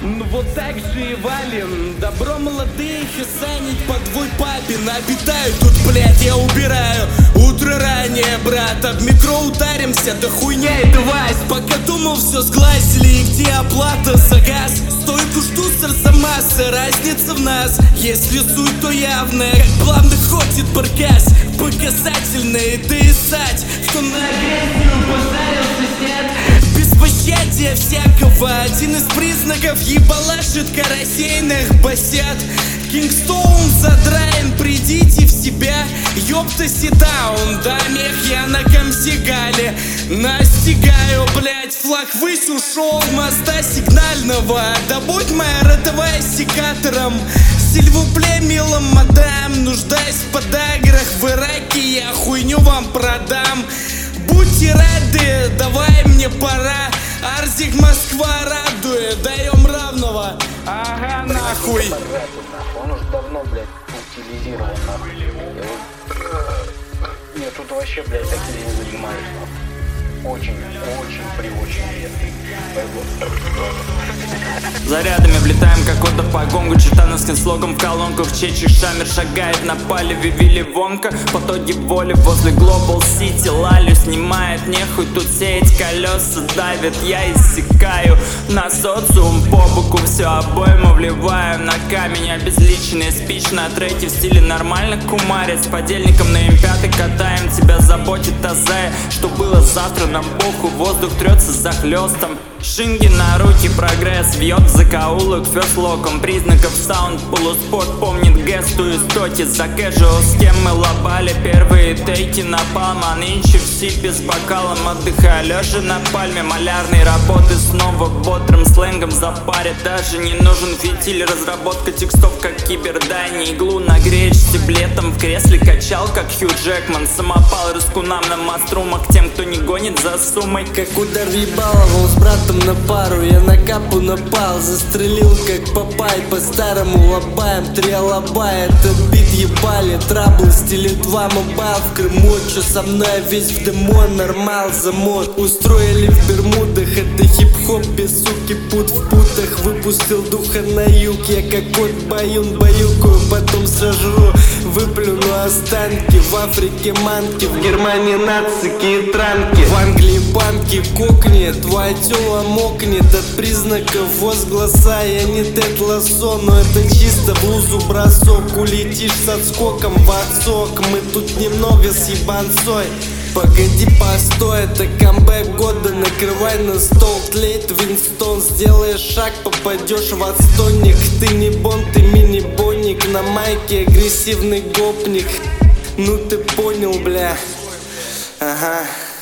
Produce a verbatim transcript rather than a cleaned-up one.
Ну вот так же и валим. Добро молодые, хесанить по твой папин. Обитаю тут, блядь, я убираю. Утро ранее, брат, об метро ударимся. Да хуйня и девайс. Пока думал, все сглазили. И где оплата за газ? Стойку штуцер за масса, разница в нас. Если суть, то явная. Как плавно ходит баркас. Показательное доисать. Кто на агрессию позарился, снят. Без пощадия всякого. Один из признаков ебалашит карасейных басят. Кингстоун задраен, придите в себя. Ёпта ситаун, да мех я на Камсигале. Настигаю, блять, флаг высь ушел моста сигнального. Да будь моя родовая секатором. Сильвупле, милым мадам. Нуждаюсь в подаграх в Ираке, я хуйню вам продам. Будьте рады, давай мне пора. Арзик Москва радует, даем равного. Ага, нахуй. Он уже давно, блядь, утилизирован, нахуй. Нет, тут вообще, блядь, таким не занимаюсь, нахуй. Очень, очень, при очень редкий. Зарядами влетаем, как ода по гонгу. Чертановским слогом в колонках. Чечик Шамер шагает на палеве Вилли Вонка. Потоки воли возле Global City. Лалю снимает, нехуй тут сеять. Колеса давят, я иссякаю на социум по боку. Все обойму вливаю на камень. Обезличенный спич на треке в стиле нормально кумарит. С подельником на эм пять катаем. Тебя заботит азая, что было завтра нам похуй. Воздух трется захлестом. Шинги на руки, прогресс вьет закоулок ферслоком. Признаков саунд, полуспорт помнит гесту и стоки. За кэжуал, с кем мы лобали первые тейки на палм. А нынче в сипе с бокалом отдыхаю, лежа на пальме. Малярные работы снова бодрым сленгом запарят. Даже не нужен фитиль, разработка текстов как кибердай. Не иглу нагреешь стеблетом в кресле качал, как Хью Джекман. Самопал рискунам на маструмах тем, кто не гонит за суммой. Как удар въебаловал с братом на пару, я на капу напал. Застрелил как Папай, по-старому лобаем. Три алаба, этот бит ебали. Траблы в стиле два мобайл. В Крыму, чё со мной, весь в демо. Нормал замот, устроили в Бермудах. Это хип-хоп без суки, пут в путах. Выпустил духа на юг, я как кот баюн баюкаю. Потом сожру, выплюну останки. В Африке манки, в Германии нацики и транки. В Англии банки, кокни, твоя тёла мокнет от признаков возгласа. Я не Тед Лассо, но это чисто в лузу бросок. Улетишь с отскоком в отсок. Мы тут немного с ебанцой. Погоди, постой, это камбэк года. Накрывай на стол, тлеет Винстон. Сделаешь шаг, попадешь в отстойник. Ты не бон, ты мини-боник. На майке агрессивный гопник. Ну ты понял, бля. Ага.